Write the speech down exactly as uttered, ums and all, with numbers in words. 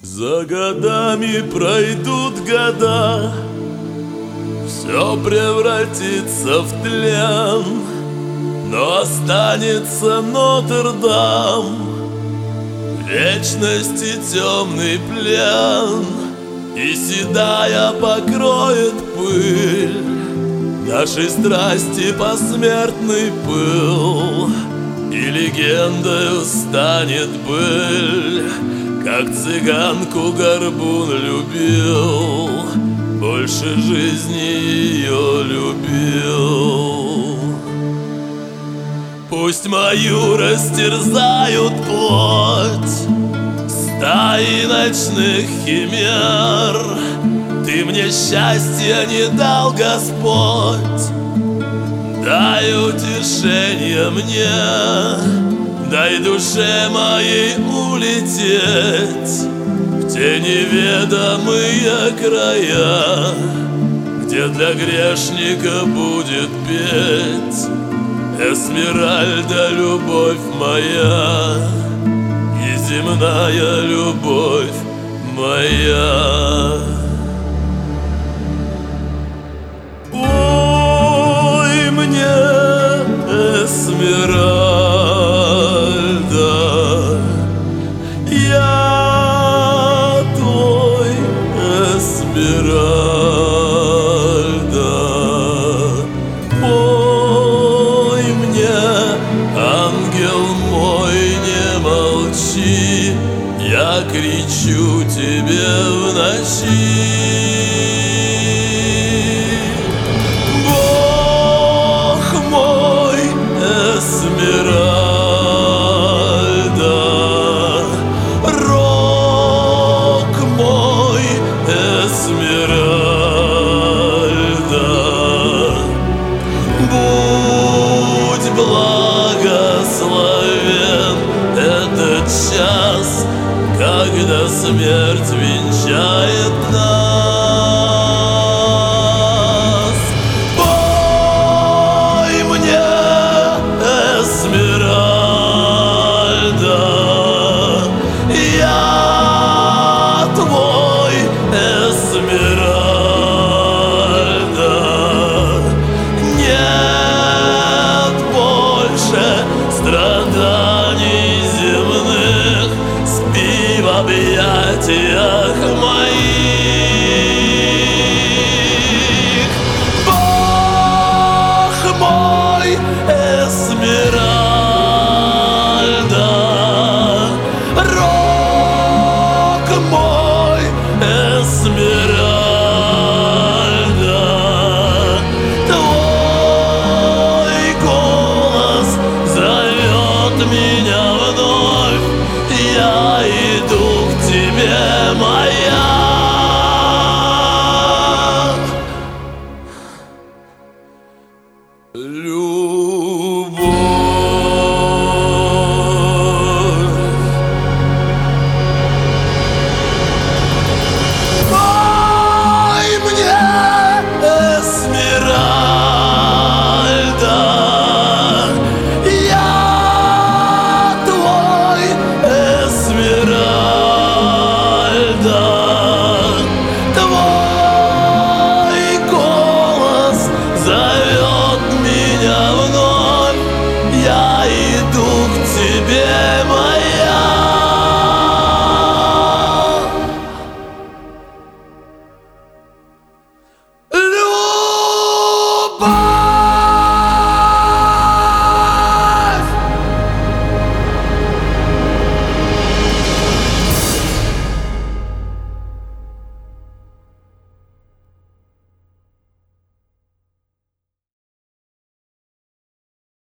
За годами пройдут года, все превратится в тлен, но останется Нотр-Дам, в вечности темный плен, и седая покроет пыль нашей страсти посмертный пыл, и легендою станет быль, как цыганку горбун любил, больше жизни ее любил. Пусть мою растерзают плоть стаи ночных химер, ты мне счастья не дал, Господь, дай утешение мне. Дай душе моей улететь в те неведомые края, где для грешника будет петь Эсмеральда, любовь моя, неземная любовь моя. Ой, мне Эсмеральда, я твой Эсмеральда. Пой мне, ангел мой, не молчи, я кричу тебе в ночи. Бог мой, Эсмеральда, Эсмеральда, будь благословен этот час, когда смерть венчает нас. Пой мне, Эсмеральда, я твой Эсмеральда. Нет больше страданий земных, спи в объятиях моих. Бог мой, Эсмеральда, рок мой, Эсмеральда, твой голос зовет меня вновь, я иду к тебе, моя.